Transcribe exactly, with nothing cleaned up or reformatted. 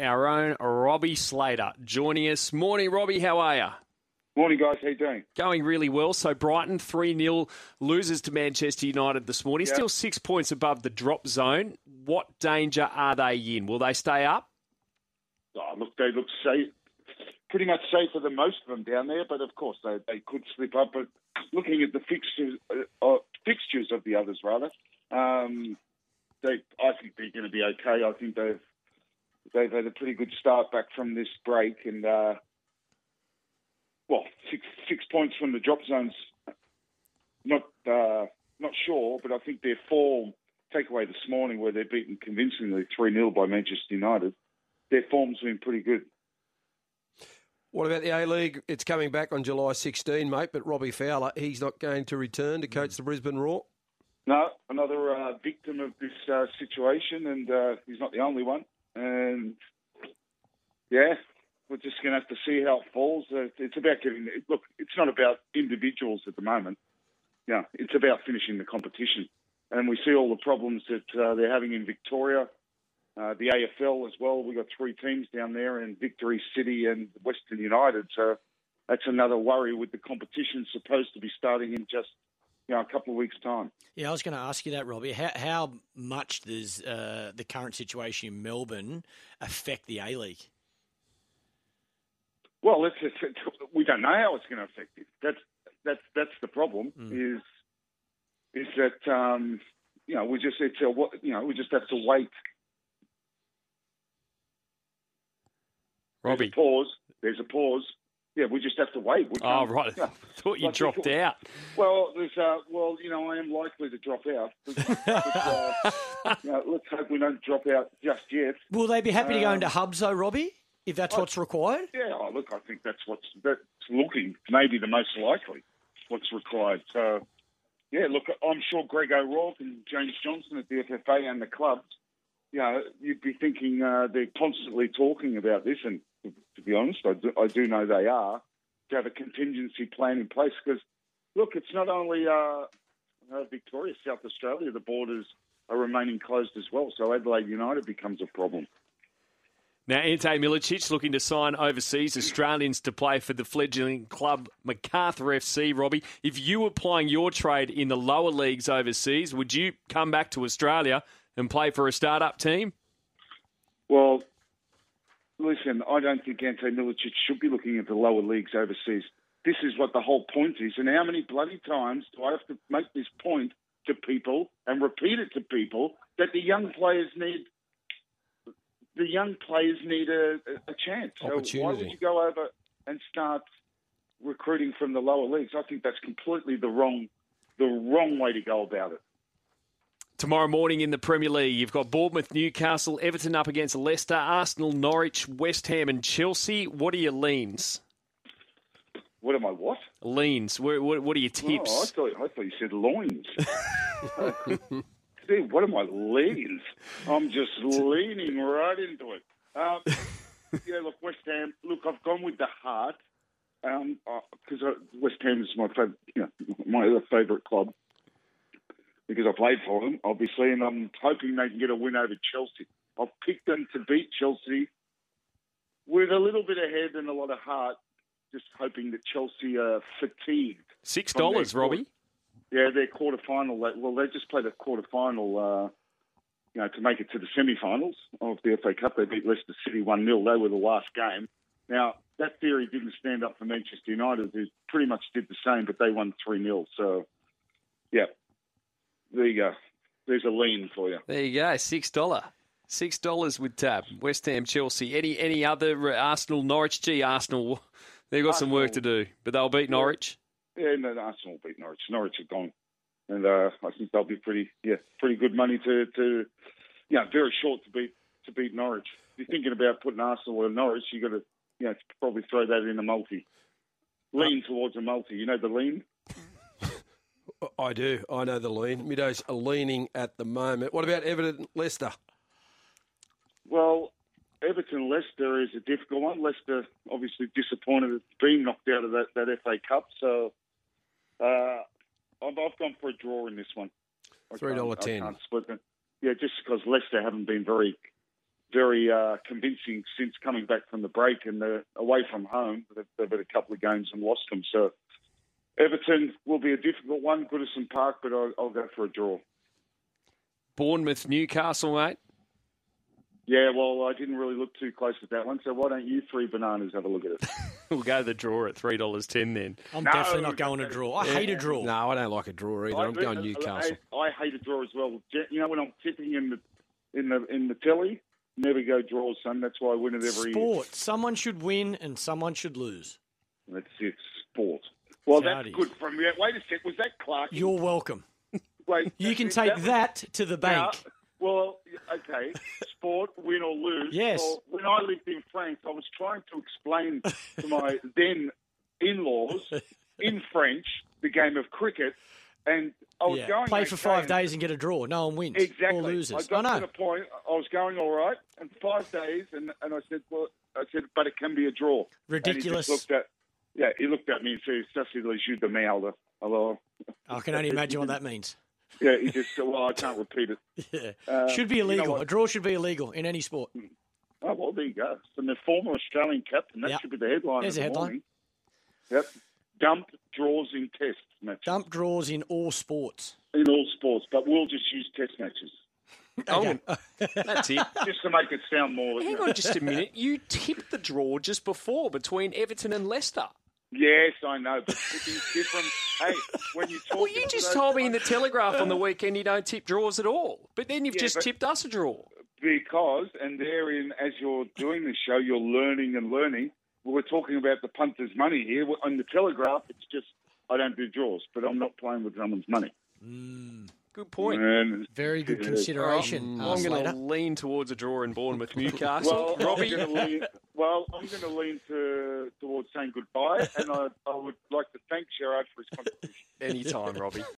our own Robbie Slater joining us. Morning, Robbie. How are you? Morning, guys. How you doing? Going really well. So Brighton three nil loses to Manchester United this morning. Yeah. Still six points above the drop zone. What danger are they in? Will they stay up? Oh, look, they look safe, pretty much safer than most of them down there. But of course, they they could slip up. But looking at the fixtures, uh, uh, fixtures of the others, rather, um, they I think they're going to be okay. I think they've they've had a pretty good start back from this break, and uh, well, six six points from the drop zones. Not uh, not sure, but I think their form takeaway this morning, where they're beaten convincingly three nil by Manchester United, their form's been pretty good. What about the A-League? It's coming back on July sixteenth, mate, but Robbie Fowler, he's not going to return to coach the Brisbane Roar? No, another uh, victim of this uh, situation, and uh, he's not the only one. And, yeah, we're just going to have to see how it falls. Uh, it's about getting... Look, it's not about individuals at the moment. Yeah, it's about finishing the competition. And we see all the problems that uh, they're having in Victoria. Uh, the A F L as well, we've got three teams down there in Victory City and Western United. So that's another worry with the competition supposed to be starting in just you know, a couple of weeks' time. Yeah, I was going to ask you that, Robbie. How, how much does uh, the current situation in Melbourne affect the A-League? Well, it's, it's, it's, we don't know how it's going to affect it. That's that's that's the problem. Mm. Is is that um, you know we just it's a, you know we just have to wait. Robbie. There's a pause. There's a pause. Yeah, we just have to wait. We oh, right. Yeah. I thought you like dropped out. Well, there's, uh, well, you know, I am likely to drop out. But, but, uh, you know, let's hope we don't drop out just yet. Will they be happy to go Um, into hubs, though, Robbie, if that's I, what's required? Yeah, oh, look, I think that's what's that's looking maybe the most likely what's required. So, yeah, look, I'm sure Greg O'Rourke and James Johnson at the F F A and the clubs, you know, you'd be thinking uh, they're constantly talking about this, and to be honest, I do, I do know they are, to have a contingency plan in place. Because, look, it's not only uh, uh, Victoria, South Australia, the borders are remaining closed as well. So Adelaide United becomes a problem. Now, Ante Milicic looking to sign overseas Australians to play for the fledgling club Macarthur F C, Robbie. If you were plying your trade in the lower leagues overseas, would you come back to Australia and play for a start-up team? Well, listen, I don't think Ante Milicic should be looking at the lower leagues overseas. This is what the whole point is. And how many bloody times do I have to make this point to people and repeat it to people that the young players need the young players need a, a chance. So why would you go over and start recruiting from the lower leagues? I think that's completely the wrong the wrong way to go about it. Tomorrow morning in the Premier League, you've got Bournemouth, Newcastle, Everton up against Leicester, Arsenal, Norwich, West Ham and Chelsea. What are your leans? What am I what? Leans. What, what, what are your tips? Oh, I thought, I thought you said loins. See, what are my leans? I'm just leaning right into it. Um, yeah, look, West Ham. Look, I've gone with the heart because um, uh, West Ham is my favorite, you know, my other favourite club. Because I played for them, obviously, and I'm hoping they can get a win over Chelsea. I've picked them to beat Chelsea with a little bit of head and a lot of heart, just hoping that Chelsea are fatigued. Six dollars, Robbie. Yeah, their quarter-final. Well, they just played a quarter-final, uh, you know, to make it to the semi-finals of the F A Cup. They beat Leicester City one nil. They were the last game. Now, that theory didn't stand up for Manchester United, who pretty much did the same, but they won three nil. So, yeah. There you go. There's a lean for you. There you go. Six dollars. Six dollars with Tab. West Ham, Chelsea. Any any other uh, Arsenal, Norwich? Gee, Arsenal, they've got Arsenal, some work to do, but they'll beat Norwich. Yeah, no, Arsenal will beat Norwich. Norwich are gone, and uh, I think they'll be pretty, yeah, pretty good money to, to, yeah, very short to beat to beat Norwich. If you're thinking about putting Arsenal or Norwich, you got to, you know, probably throw that in a multi. Lean towards a multi. You know the lean. I do. I know the lean. Middo's are leaning at the moment. What about Everton, Leicester? Well, Everton, Leicester is a difficult one. Leicester obviously disappointed at being knocked out of that, that F A Cup. So uh, I've, I've gone for a draw in this one. three dollars ten. I can't split them. Yeah, just because Leicester haven't been very, very uh, convincing since coming back from the break, and they're away from home. They've, they've had a couple of games and lost them. So Everton will be a difficult one, Goodison Park, but I'll, I'll go for a draw. Bournemouth, Newcastle, mate. Yeah, well, I didn't really look too close at that one, so why don't you three bananas have a look at it? We'll go to the draw at three dollars ten then. I'm No, definitely not going to draw. I hate a draw. No, I don't like a draw either. I'm going Newcastle. I, I hate a draw as well. You know, when I'm tipping in the in the in the telly, never go draws, son. That's why I win it every Sport. Someone should win and someone should lose. year. That's it, sport. Well, Saudis. that's good from you. Wait a sec, was that Clark? You're welcome. Wait, You can that- take was- that to the bank. Now, well, okay, sport, win or lose. Yes. Well, when I lived in France, I was trying to explain to my then in-laws in French the game of cricket, and I was Yeah. going Play for okay, five and- days and get a draw. No one wins Exactly. or loses. I I, got know. to the point, I was going all right, and five days, and, and I said, well, I said, but it can be a draw. Ridiculous. And he just looked at, yeah, he looked at me and said, ça c'est le jeu de merde. Hello. I can only imagine what that means. Yeah, he just said, well, I can't repeat it. Yeah. Uh, should be you know illegal. what? A draw should be illegal in any sport. Oh, well, there you go. And the former Australian captain, that Yep. should be the headline There's of a the headline. morning. Yep. Dump draws in test matches. Dump draws in all sports. In all sports, but we'll just use test matches. Okay. That's it. Just to make it sound more... you Hang know. on just a minute. You tipped the draw just before between Everton and Leicester. Yes, I know, but tipping's different. Hey, when you talk... Well, you just told me in the Telegraph on the weekend you don't tip draws at all. But then you've Yeah, just but- tipped us a draw. Because, and therein, as you're doing this show, you're learning and learning. We're talking about the punter's money here. On the Telegraph, it's just, I don't do draws, but I'm not playing with someone's money. Good point. And, Very good Yeah. consideration. I'm uh, going to Slater. lean towards a draw in Bournemouth, Newcastle. well, Robbie, I'm going to lean, well, I'm going to lean to, towards saying goodbye, and I, I would like to thank Gerard for his contribution. anytime, Robbie.